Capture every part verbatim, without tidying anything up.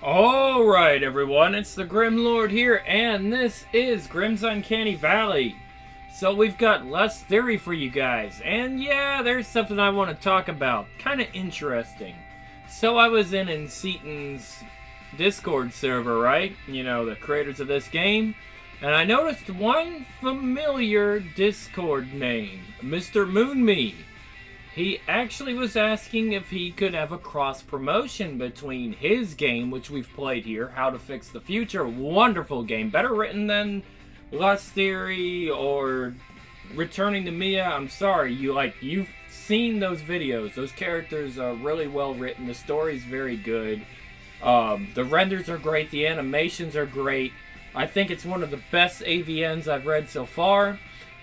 Alright everyone, it's the Grim Lord here, and this is Grim's Uncanny Valley. So we've got less theory for you guys, and yeah, there's something I want to talk about. Kind of interesting. So I was in Enceaton's Discord server, right? You know, the creators of this game. And I noticed one familiar Discord name, Mister Moonme. He actually was asking if he could have a cross-promotion between his game, which we've played here, How to Fix the Future. Wonderful game. Better written than Lust Theory or Returning to Mia. I'm sorry, you like you've seen those videos. Those characters are really well written. The story's very good. Um, the renders are great. The animations are great. I think it's one of the best A V Ns I've read so far.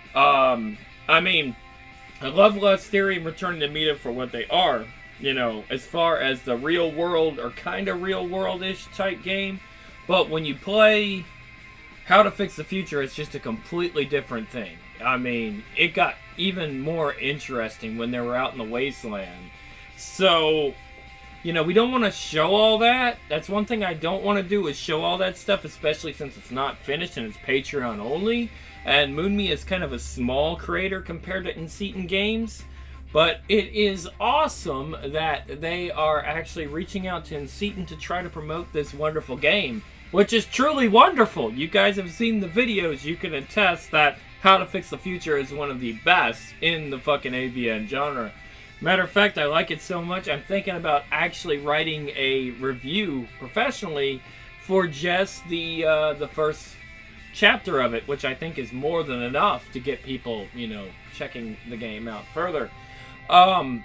Um, I mean... I love Lust Theory and Returning to Meta for what they are, you know, as far as the real world or kind of real world-ish type game. But when you play How to Fix the Future, it's just a completely different thing. I mean, it got even more interesting when they were out in the wasteland. So, you know, we don't want to show all that. That's one thing I don't want to do is show all that stuff, especially since it's not finished and it's Patreon only. And Moonme is kind of a small creator compared to Enceaton Games. But it is awesome that they are actually reaching out to Enceaton to try to promote this wonderful game. Which is truly wonderful. You guys have seen the videos. You can attest that How to Fix the Future is one of the best in the fucking A V N genre. Matter of fact, I like it so much, I'm thinking about actually writing a review professionally for just the uh, the first chapter of it, which I think is more than enough to get people, you know, checking the game out further. Um,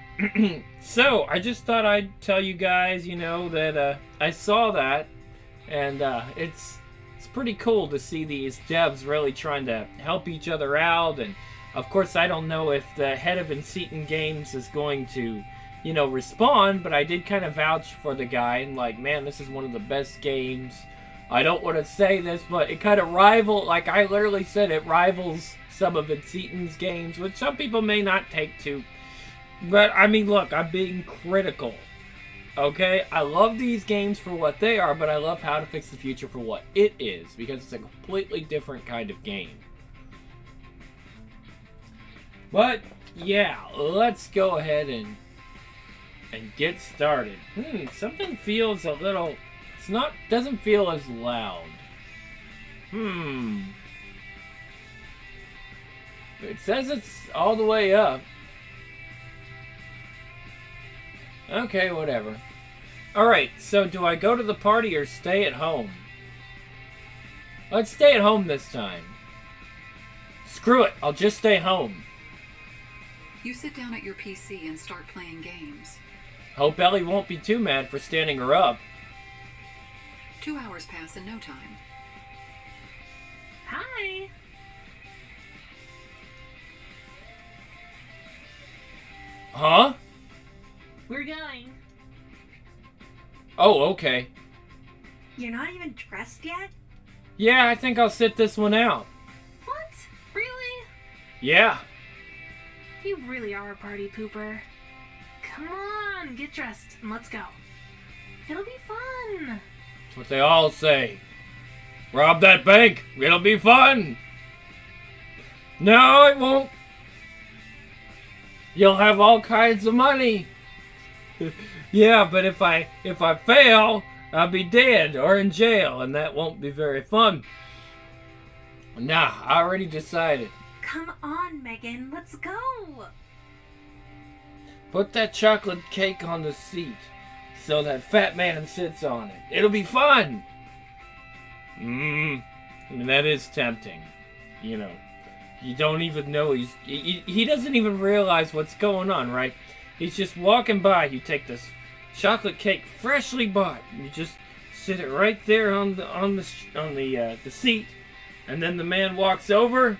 so, I just thought I'd tell you guys, you know, that uh, I saw that, and uh, it's, it's pretty cool to see these devs really trying to help each other out, and of course I don't know if the head of Enceaton Games is going to, you know, respond, but I did kind of vouch for the guy, and like, man, this is one of the best games. I don't want to say this, but it kind of rival, like I literally said, it rivals some of Enceaton's games, which some people may not take to. But, I mean, look, I'm being critical, okay? I love these games for what they are, but I love How to Fix the Future for what it is, because it's a completely different kind of game. But, yeah, let's go ahead and, and get started. Hmm, something feels a little... It's not, doesn't feel as loud. Hmm. It says it's all the way up. Okay, whatever. Alright, so do I go to the party or stay at home? Let's stay at home this time. Screw it, I'll just stay home. You sit down at your P C and start playing games. Hope Ellie won't be too mad for standing her up. Two hours pass in no time. Hi. Huh? We're going. Oh, okay. You're not even dressed yet? Yeah, I think I'll sit this one out. What? Really? Yeah. You really are a party pooper. Come on, get dressed and let's go. It'll be fun. That's what they all say. Rob that bank. It'll be fun. No, it won't. You'll have all kinds of money. Yeah, but if I if I fail, I'll be dead or in jail, and that won't be very fun. Nah, I already decided. Come on, Megan, let's go. Put that chocolate cake on the seat so that fat man sits on it. It'll be fun. Mmm. I mean, that is tempting. You know, you don't even know he's... He, he doesn't even realize what's going on, right? He's just walking by. You take this chocolate cake freshly bought, and you just sit it right there on the on the on the uh, the seat, and then the man walks over.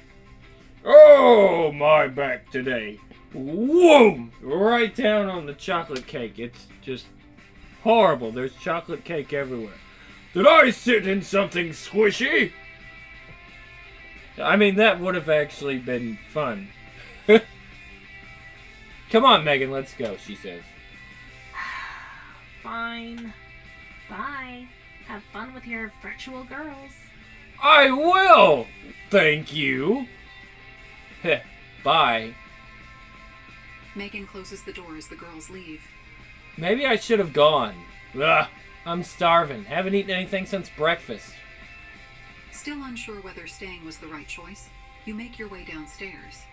Oh, my back today. Whoa! Right down on the chocolate cake. It's just horrible. There's chocolate cake everywhere. Did I sit in something squishy? I mean, that would have actually been fun. Come on, Megan, let's go, she says. Fine. Bye. Have fun with your virtual girls. I will! Thank you. Heh, bye. Megan closes the door as the girls leave. Maybe I should have gone. Ugh, I'm starving. Haven't eaten anything since breakfast. Still unsure whether staying was the right choice, you make your way downstairs.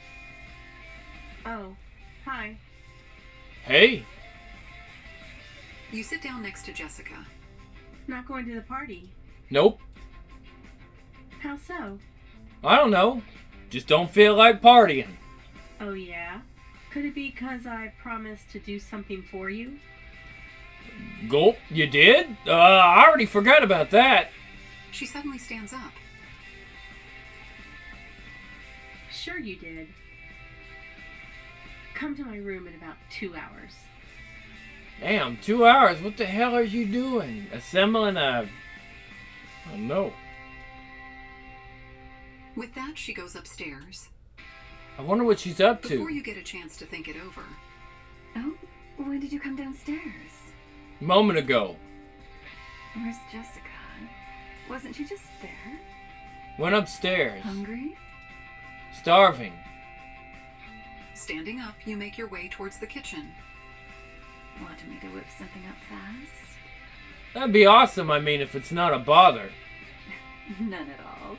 Oh, hi. Hey, You sit down next to Jessica. Not going to the party. nope. How so? I don't know. Just don't feel like partying. Oh, yeah? Could it be because I promised to do something for you? Gulp, you did? Uh, I already forgot about that. She suddenly stands up. Sure you did. Come to my room in about two hours. Damn, two hours. What the hell are you doing? Assembling a... Oh, no. With that, she goes upstairs. I wonder what she's up to. Before you get a chance to think it over, Oh, when did you come downstairs? Moment ago. Where's Jessica? Wasn't she just there? Went upstairs. Hungry? Starving. standing up, you make your way towards the kitchen. Want me to whip something up fast? That'd be awesome, I mean, if it's not a bother. None at all.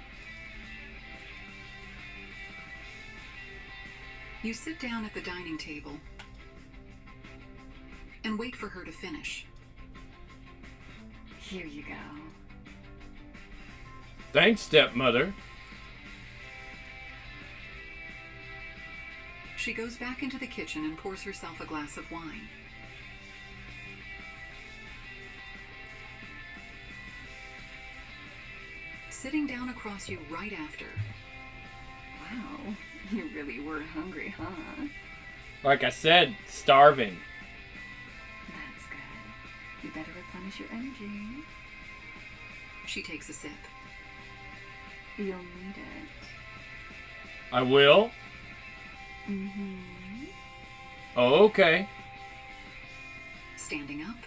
You sit down at the dining table and wait for her to finish. Here you go. Thanks, stepmother. She goes back into the kitchen and pours herself a glass of wine. Sitting down across you right after. Wow, you really were hungry, huh? Like I said, starving. That's good. You better replenish your energy. She takes a sip. You'll need it. I will? Mm-hmm. Oh, okay. Standing up.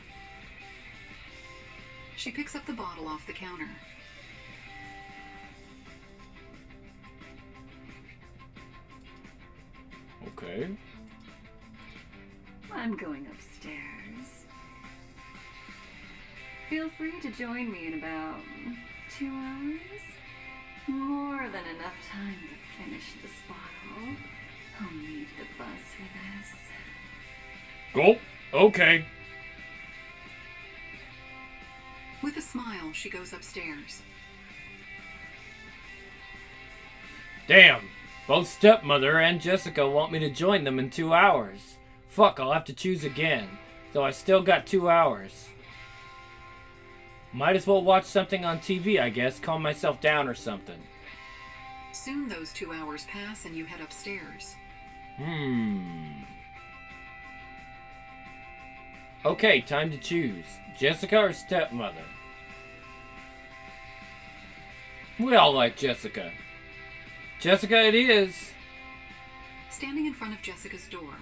She picks up the bottle off the counter. Okay. I'm going upstairs. Feel free to join me in about two hours. More than enough time to finish this bottle. I'll need the buzz for this. Gulp. Okay. With a smile, she goes upstairs. Damn. Both stepmother and Jessica want me to join them in two hours. Fuck, I'll have to choose again. Though I still got two hours. Might as well watch something on T V, I guess. Calm myself down or something. Soon those two hours pass and you head upstairs. Hmm. Okay, time to choose. Jessica or stepmother? We all like Jessica. Jessica it is. Standing in front of Jessica's door,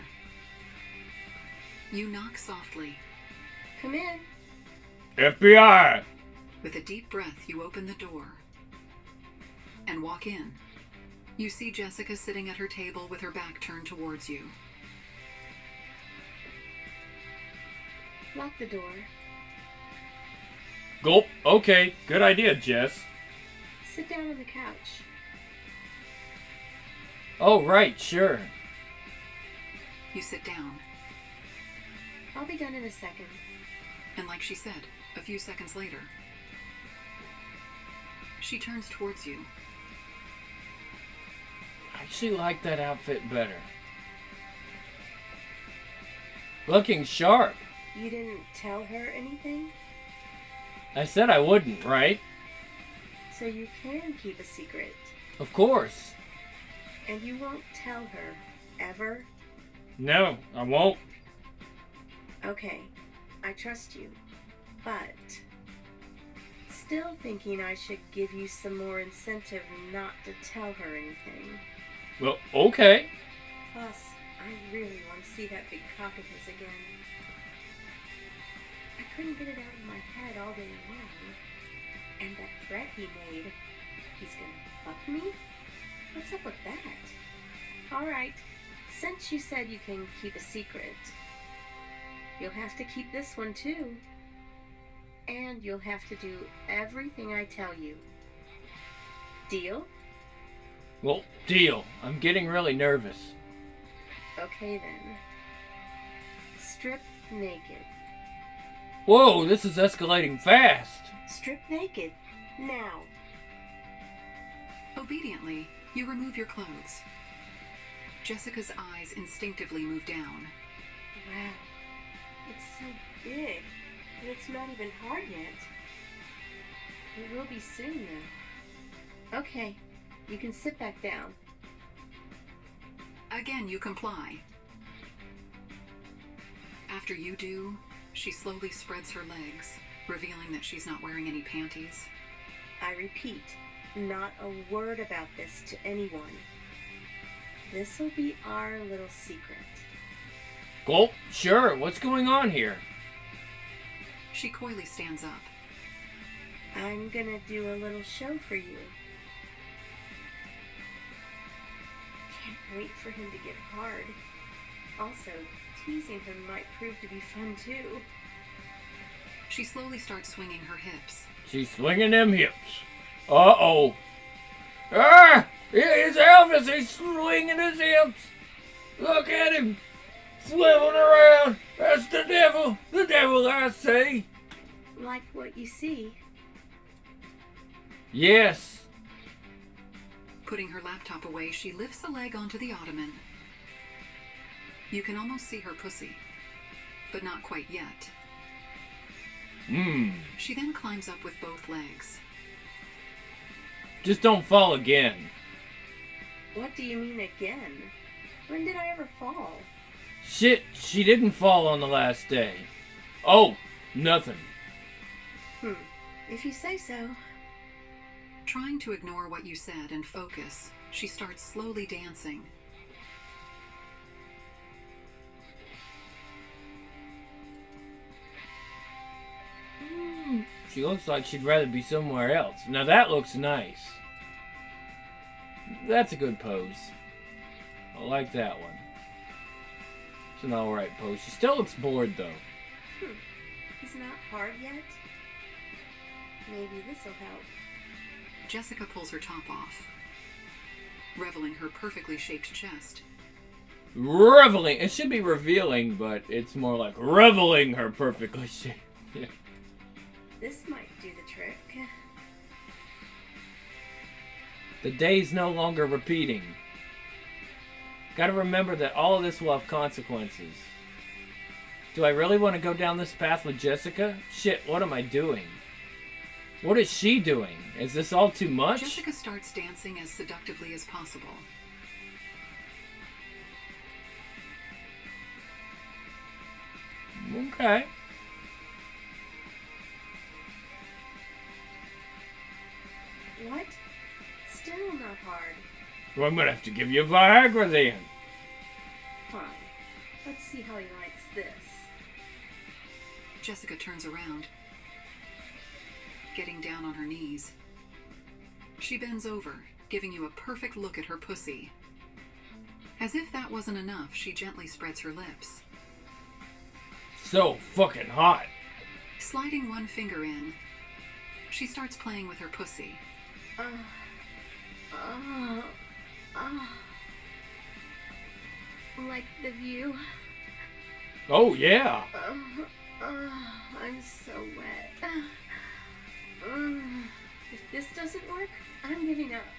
you knock softly. Come in. F B I! With a deep breath, you open the door and walk in. You see Jessica sitting at her table with her back turned towards you. Lock the door. Gulp. Okay, good idea, Jess. Sit down on the couch. Oh, right, sure. You sit down, I'll be done in a second. and like she said, a few seconds later, she turns towards you. I actually like that outfit better. Looking sharp. You didn't tell her anything? I said I wouldn't, right? So you can keep a secret. Of course. And you won't tell her, ever? No, I won't. Okay, I trust you. But still thinking I should give you some more incentive not to tell her anything. Well, okay. Plus, I really want to see that big cock of his again. I couldn't get it out of my head all day long. And that threat he made, he's gonna fuck me? What's up with that? Alright, since you said you can keep a secret, you'll have to keep this one too. And you'll have to do everything I tell you. Deal? Well, deal. I'm getting really nervous. Okay then. Strip naked. Whoa, this is escalating fast. Strip naked. Now. Obediently, you remove your clothes. Jessica's eyes instinctively move down. Wow. It's so big. And it's not even hard yet. It will be soon, though. Okay. You can sit back down. Again, you comply. After you do, she slowly spreads her legs, revealing that she's not wearing any panties. I repeat, not a word about this to anyone. This'll be our little secret. Gulp, sure, what's going on here? She coyly stands up. I'm gonna do a little show for you. Can't wait for him to get hard. Also, teasing him might prove to be fun too. She slowly starts swinging her hips. She's swinging them hips. Uh-oh. Ah! It's Elvis! He's swinging his hips! Look at him! Swiveling around! That's the devil! The devil, I say! Like what you see. Yes. Putting her laptop away, she lifts a leg onto the ottoman. You can almost see her pussy, but not quite yet. Hmm. She then climbs up with both legs. Just don't fall again. What do you mean again? When did I ever fall? Shit, she didn't fall on the last day. Oh, nothing. Hmm. If you say so. Trying to ignore what you said and focus, she starts slowly dancing. She looks like she'd rather be somewhere else. Now that looks nice. That's a good pose. I like that one. It's an alright pose. She still looks bored though. Hmm. He's not hard yet? Maybe this'll help. Jessica pulls her top off, revealing her perfectly shaped chest. Reveling. It should be revealing, but it's more like reveling her perfectly shaped. Yeah. This might do the trick. The day's no longer repeating. Gotta remember that all of this will have consequences. Do I really want to go down this path with Jessica? Shit, what am I doing? What is she doing? Is this all too much? Jessica starts dancing as seductively as possible. Okay. What? Still not hard. Well, I'm gonna have to give you Viagra then. Fine. Let's see how he likes this. Jessica turns around, getting down on her knees. She bends over, giving you a perfect look at her pussy. As if that wasn't enough, she gently spreads her lips. So fucking hot. Sliding one finger in, she starts playing with her pussy. Uh, uh, uh, like the view. Oh yeah. Uh, uh, I'm so wet. Uh, um, if this doesn't work, I'm giving up.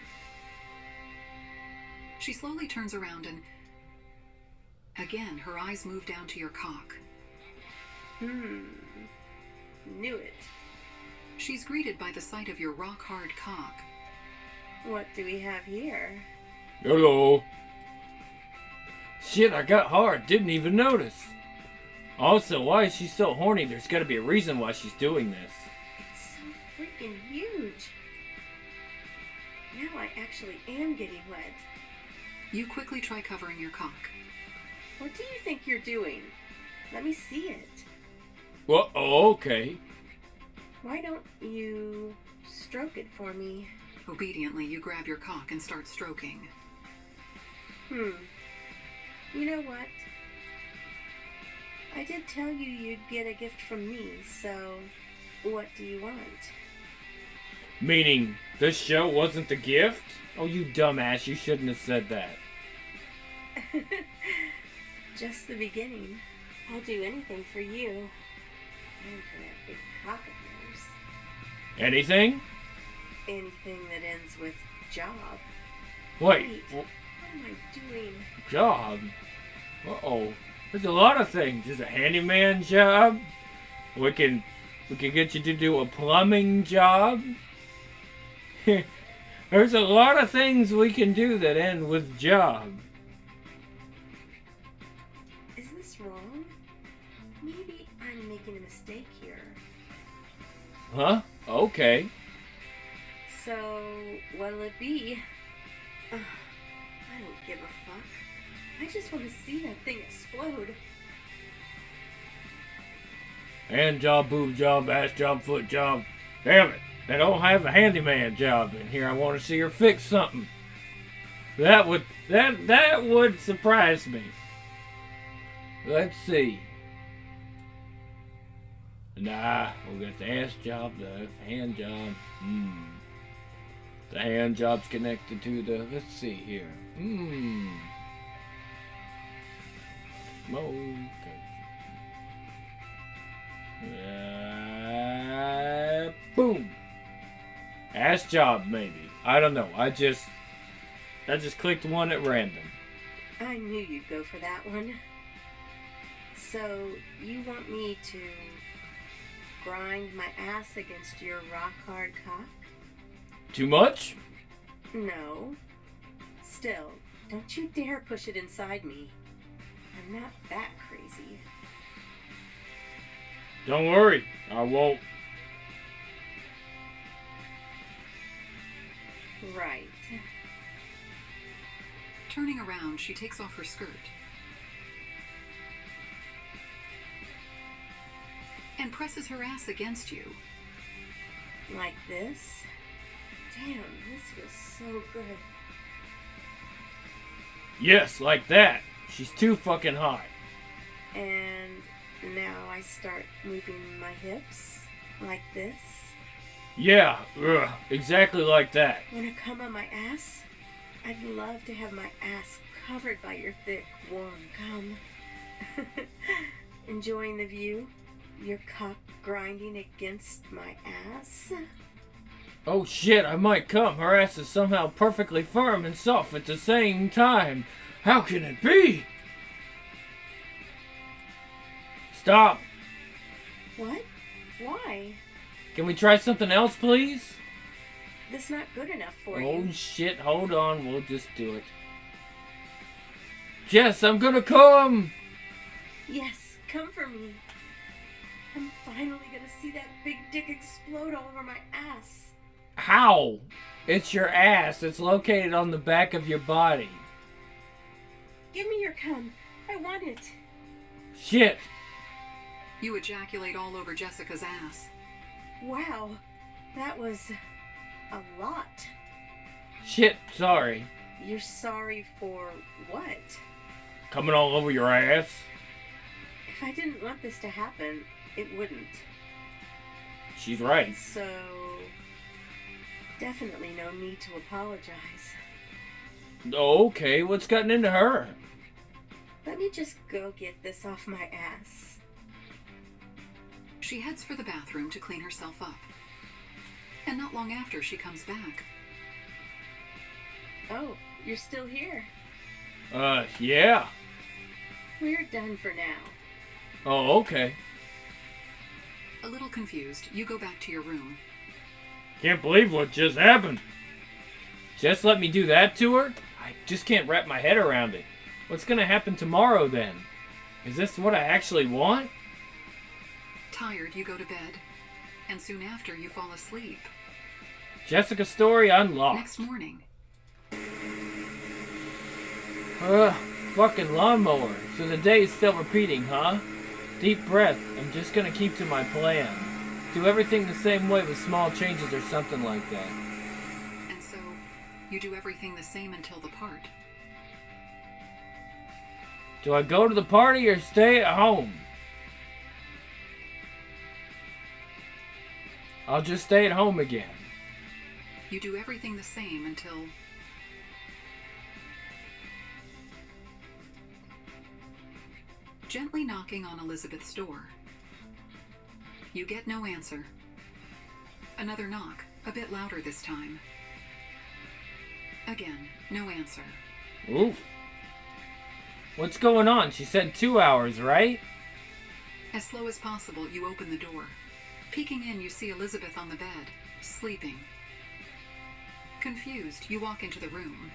She slowly turns around and again her eyes move down to your cock. Hmm. Knew it. She's greeted by the sight of your rock-hard cock. What do we have here? Hello. Shit, I got hard. Didn't even notice. Also, why is she so horny? There's gotta be a reason why she's doing this. It's so freaking huge. Now I actually am getting wet. You quickly try covering your cock. What do you think you're doing? Let me see it. Well, oh, okay. Why don't you stroke it for me? Obediently, you grab your cock and start stroking. Hmm. You know what? I did tell you you'd get a gift from me, so what do you want? Meaning, this show wasn't the gift? Oh, you dumbass, you shouldn't have said that. Just the beginning. I'll do anything for you. And for that big cock of yours. Anything? Anything that ends with job. Wait, Wait. w- What am I doing? job? Uh-oh. There's a lot of things. There's a handyman job. We can, we can get you to do a plumbing job. There's a lot of things we can do that end with job. Is this wrong? Maybe I'm making a mistake here. Huh? Okay. So, what'll it be? Ugh, I don't give a fuck. I just want to see that thing explode. Hand job, boob job, ass job, foot job. Damn it. They don't have a handyman job in here. I want to see her fix something. That would that that would surprise me. Let's see. Nah, we got the ass job, the hand job. Hmm. The hand job's connected to the. Let's see here. Hmm. Okay. Uh, boom. Ass job, maybe. I don't know. I just, I just clicked one at random. I knew you'd go for that one. So, you want me to grind my ass against your rock-hard cock? Too much? No. Still, don't you dare push it inside me. I'm not that crazy. Don't worry, I won't. Right. Turning around, she takes off her skirt. And presses her ass against you. Like this? Damn, this feels so good. Yes, like that. She's too fucking hot. And now I start moving my hips. Like this. Yeah, ugh, exactly like that. Wanna come on my ass? I'd love to have my ass covered by your thick, warm cum. Enjoying the view? Your cock grinding against my ass? Oh shit, I might come. Her ass is somehow perfectly firm and soft at the same time. How can it be? Stop. What? Why? Can we try something else, please? This not good enough for Oh you. shit, hold on. We'll just do it. Jess, I'm gonna come. Yes, come for me. I'm finally gonna see that big dick explode all over my ass. How? It's your ass. It's located on the back of your body. Give me your cum. I want it. Shit. You ejaculate all over Jessica's ass. Wow, that was a lot. Shit, sorry. You're sorry for what? Coming all over your ass? If I didn't want this to happen, it wouldn't. She's right. So, definitely no need to apologize. Okay, what's gotten into her? Let me just go get this off my ass. She heads for the bathroom to clean herself up. And not long after, she comes back. Oh, you're still here. Uh, yeah. We're done for now. Oh, okay. A little confused, you go back to your room. Can't believe what just happened. Just let me do that to her? I just can't wrap my head around it. What's gonna happen tomorrow then? Is this what I actually want? Tired, you go to bed. And soon after, you fall asleep. Jessica story unlocked. Next morning, Ugh, fucking lawnmower. So the day is still repeating, huh? Deep breath. I'm just gonna keep to my plan. Do everything the same way with small changes or something like that. And so, you do everything the same until the part. Do I go to the party or stay at home? I'll just stay at home again. You do everything the same until... Gently knocking on Elizabeth's door. You get no answer. Another knock, a bit louder this time. Again, no answer. Oof. What's going on? She said two hours, right? As slow as possible, you open the door. Peeking in, you see Elizabeth on the bed, sleeping. Confused, you walk into the room.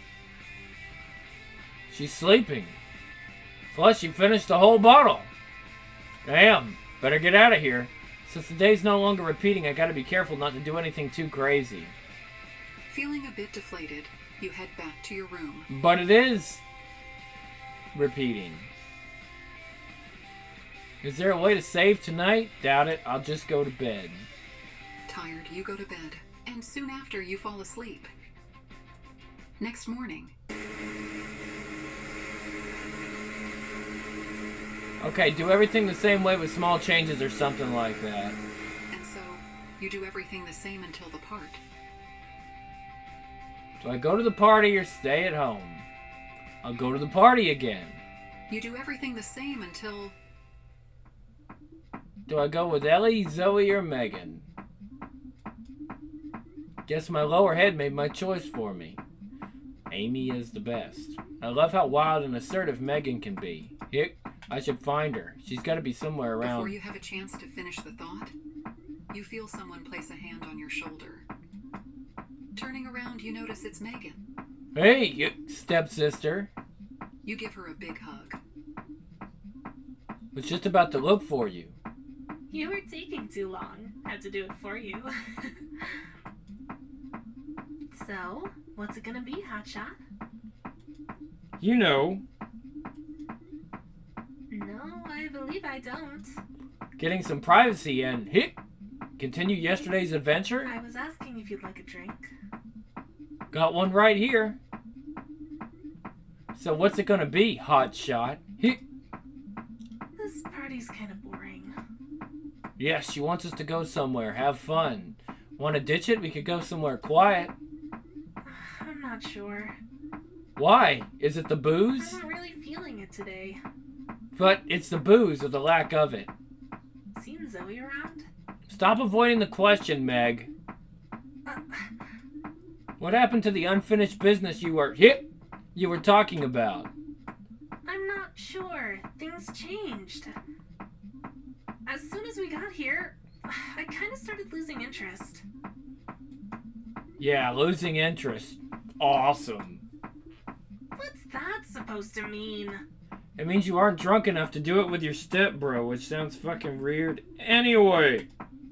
She's sleeping. Plus, she finished the whole bottle. Damn, better get out of here. Since the day's no longer repeating, I gotta be careful not to do anything too crazy. Feeling a bit deflated, you head back to your room. But it is repeating. Is there a way to save tonight? Doubt it. I'll just go to bed. Tired, you go to bed, and soon after you fall asleep. Next morning. Okay, do everything the same way with small changes or something like that. And so, you do everything the same until the part. Do I go to the party or stay at home? I'll go to the party again. You do everything the same until... Do I go with Ellie, Zoe, or Megan? Guess my lower head made my choice for me. Amy is the best. I love how wild and assertive Megan can be. Hick, I should find her. She's got to be somewhere around. Before you have a chance to finish the thought, you feel someone place a hand on your shoulder. Turning around, you notice it's Megan. Hey, you stepsister. You give her a big hug. Was just about to look for you. You were taking too long. Had to do it for you. So, what's it gonna be, Hotshot? You know. No, I believe I don't. Getting some privacy and hit. Continue yesterday's adventure. I was asking if you'd like a drink. Got one right here. So what's it gonna be, Hotshot? Hit. This party's kind of boring. Yes, she wants us to go somewhere, have fun. Want to ditch it? We could go somewhere quiet. I'm not sure. Why? Is it the booze? I'm not really feeling it today. But it's the booze or the lack of it. Seen Zoe around? Stop avoiding the question, Meg. Uh, What happened to the unfinished business you were hip? You were talking about? I'm not sure. Things changed. As soon as we got here, I kind of started losing interest. Yeah, losing interest. Awesome. What's that supposed to mean? It means you aren't drunk enough to do it with your stepbro, which sounds fucking weird. Anyway.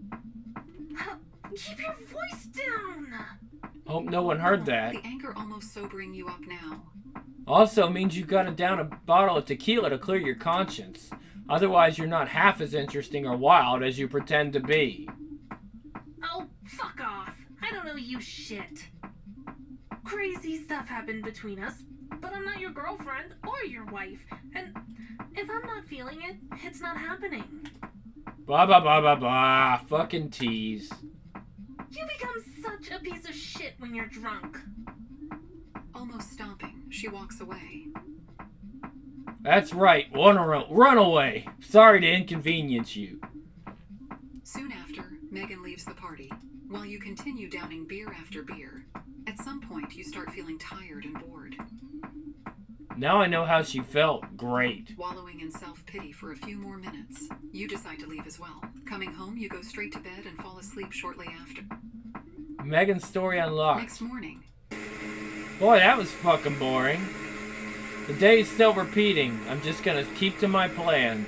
Keep your voice down! Hope no one heard that. The anger almost sobering you up now. Also means you gotta down a bottle of tequila to clear your conscience. Otherwise, you're not half as interesting or wild as you pretend to be. Oh, fuck off. I don't know you shit. Crazy stuff happened between us, but I'm not your girlfriend or your wife. And if I'm not feeling it, it's not happening. Blah, blah, blah, blah, blah. Fucking tease. You become such a piece of shit when you're drunk. Almost stopping, she walks away. That's right. Run, ar- run away. Sorry to inconvenience you. Soon after, Megan leaves the party, while you continue downing beer after beer. At some point, you start feeling tired and bored. Now I know how she felt. Great. Wallowing in self-pity for a few more minutes, you decide to leave as well. Coming home, you go straight to bed and fall asleep shortly after. Megan's story unlocked. Next morning. Boy, that was fucking boring. The day is still repeating. I'm just gonna keep to my plan.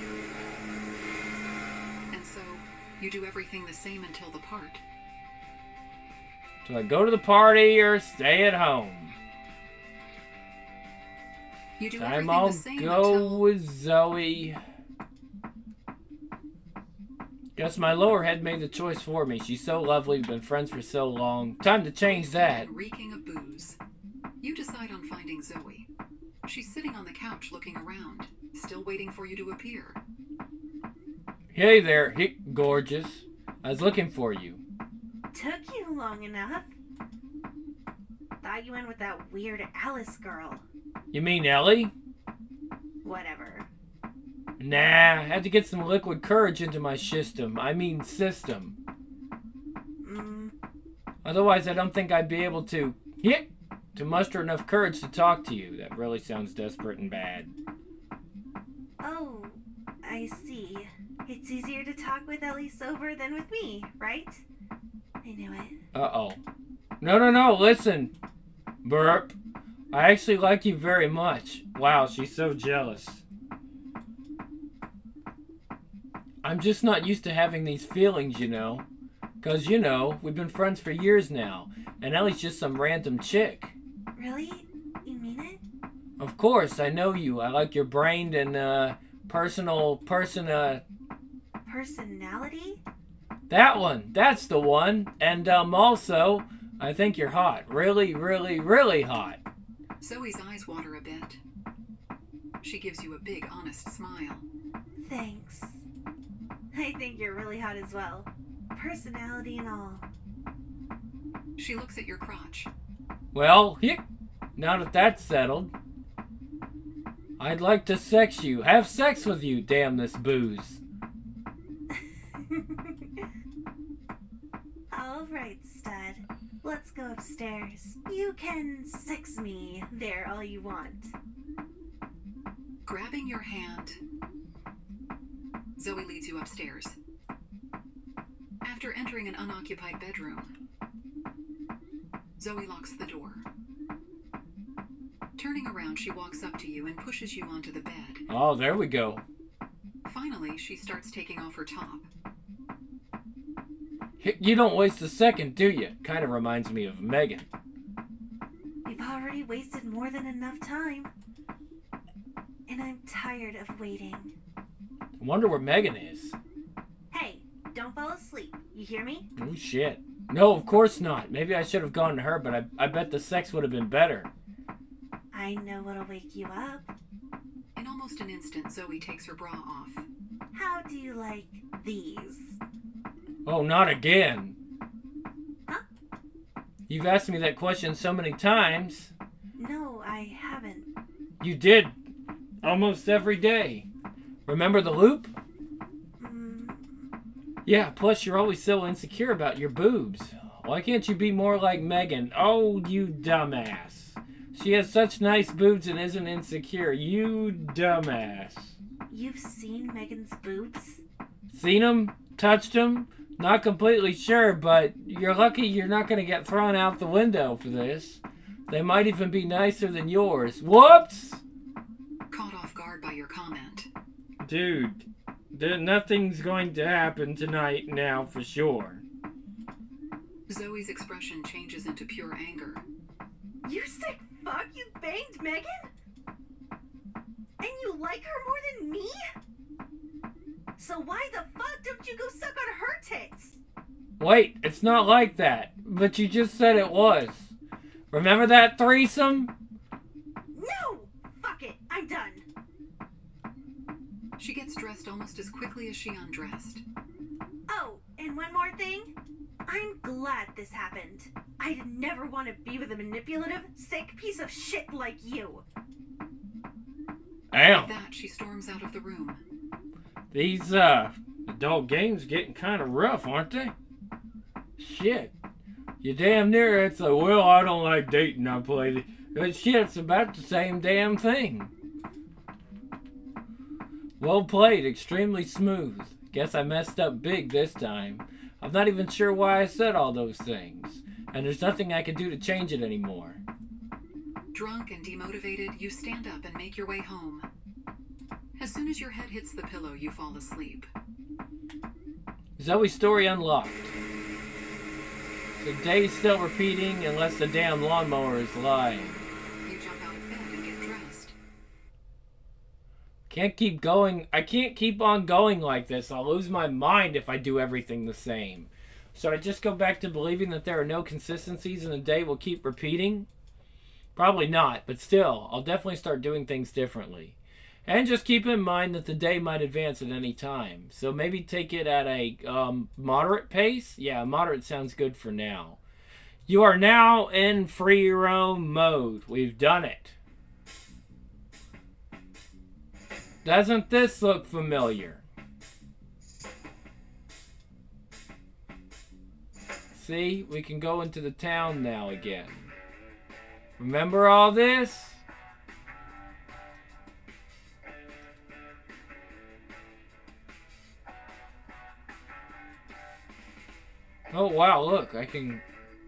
And so, you do everything the same until the part. Do I go to the party or stay at home? You do Time everything I'll the same go until... with Zoe. Guess my lower head made the choice for me. She's so lovely, we've been friends for so long. Time to change that. And reeking of booze. You decide on finding Zoe. She's sitting on the couch looking around, still waiting for you to appear. Hey there, Hick gorgeous. I was looking for you. Took you long enough. Thought you went with that weird Alice girl. You mean Ellie? Whatever. Nah, I had to get some liquid courage into my system. I mean system. Mm. Otherwise, I don't think I'd be able to... Hick! To muster enough courage to talk to you. That really sounds desperate and bad. Oh, I see. It's easier to talk with Ellie sober than with me, right? I knew it. Uh-oh. No, no, no, listen. Burp. I actually like you very much. Wow, she's so jealous. I'm just not used to having these feelings, you know. Because, you know, we've been friends for years now. And Ellie's just some random chick. Really? You mean it? Of course, I know you. I like your brain and, uh, personal, person, uh... Personality? That one. That's the one. And, um, also, I think you're hot. Really, really, really hot. Zoe's eyes water a bit. She gives you a big, honest smile. Thanks. I think you're really hot as well. Personality and all. She looks at your crotch. Well, hick. Now that that's settled, I'd like to sex you. Have sex with you, damn this booze. All right, stud. Let's go upstairs. You can sex me there all you want. Grabbing your hand, Zoe leads you upstairs. After entering an unoccupied bedroom, Zoe locks the door. Turning around, she walks up to you and pushes you onto the bed. Oh, there we go. Finally, she starts taking off her top. Hick, you don't waste a second, do you? Kind of reminds me of Megan. We've already wasted more than enough time. And I'm tired of waiting. I wonder where Megan is. Hey, don't fall asleep. You hear me? Oh, shit. No, of course not. Maybe I should have gone to her, but I, I bet the sex would have been better. I know what'll wake you up. In almost an instant, Zoe takes her bra off. How do you like these? Oh, not again. Huh? You've asked me that question so many times. No, I haven't. You did. Almost every day. Remember the loop? Mm. Yeah, plus you're always so insecure about your boobs. Why can't you be more like Megan? Oh, you dumbass. She has such nice boobs and isn't insecure. You dumbass. You've seen Megan's boobs? Seen them? Touched them? Not completely sure, but you're lucky you're not going to get thrown out the window for this. They might even be nicer than yours. Whoops! Caught off guard by your comment. Dude, th- nothing's going to happen tonight now for sure. Zoe's expression changes into pure anger. You sick fuck, you banged Megan? And you like her more than me? So why the fuck don't you go suck on her tits? Wait, it's not like that. But you just said it was. Remember that threesome? No! Fuck it, I'm done. She gets dressed almost as quickly as she undressed. Oh, and one more thing. I'm glad this happened. I'd never want to be with a manipulative, sick piece of shit like you. Damn. With that, she storms out of the room. These, uh, adult games getting kind of rough, aren't they? Shit. You damn near, it's like, well, I don't like dating, I play it. But shit, it's about the same damn thing. Well played, extremely smooth. Guess I messed up big this time. I'm not even sure why I said all those things. And there's nothing I can do to change it anymore. Drunk and demotivated, you stand up and make your way home. As soon as your head hits the pillow, you fall asleep. Zoe's story unlocked. The day's still repeating unless the damn lawnmower is lying. You jump out of bed and get dressed. Can't keep going. I can't keep on going like this. I'll lose my mind if I do everything the same. So I just go back to believing that there are no consistencies and the day will keep repeating? Probably not, but still, I'll definitely start doing things differently. And just keep in mind that the day might advance at any time. So maybe take it at a um, moderate pace. Yeah, moderate sounds good for now. You are now in free roam mode. We've done it. Doesn't this look familiar? See, we can go into the town now again. Remember all this? Oh wow, look, I can...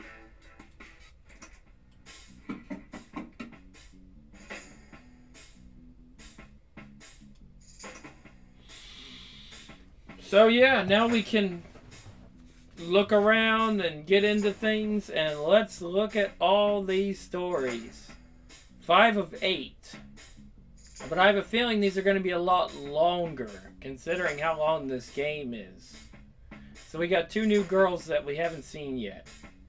So yeah, now we can look around and get into things, and let's look at all these stories. Five of eight. But I have a feeling these are going to be a lot longer, considering how long this game is. So we got two new girls that we haven't seen yet.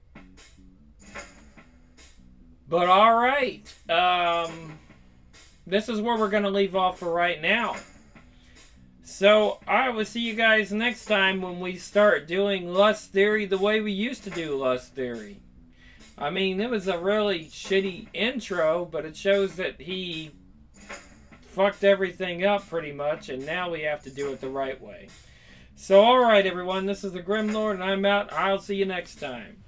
But alright, um, this is where we're going to leave off for right now. So, I will see you guys next time when we start doing Lust Theory the way we used to do Lust Theory. I mean, it was a really shitty intro, but it shows that he fucked everything up pretty much, and now we have to do it the right way. So, alright everyone, this is the Grim Lord, and I'm out. I'll see you next time.